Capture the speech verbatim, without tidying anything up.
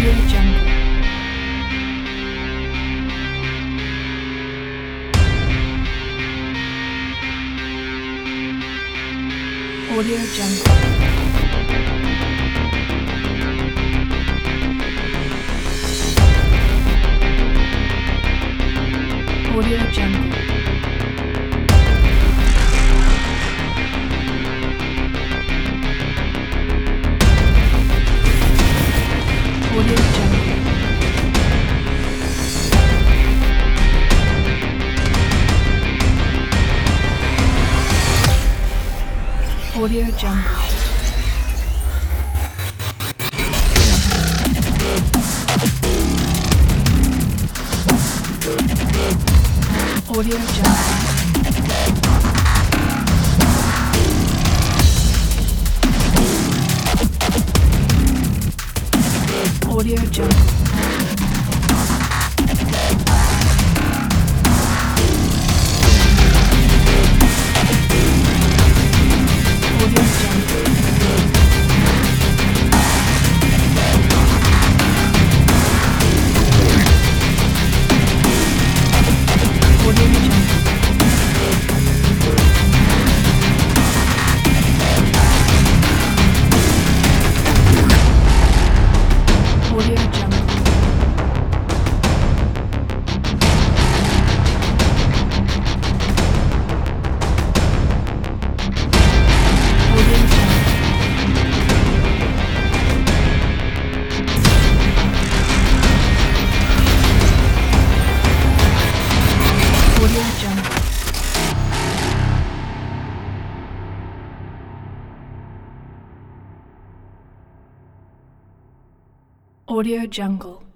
Audio Jungle. Audio Jungle. Audio Jungle. Audio Jungle. Audio Jungle. Audio Jungle. Audio Jungle. Audio Jungle. Audio Jungle. Audio Jungle. Audio Jungle. Audio Jungle. Audio Jungle.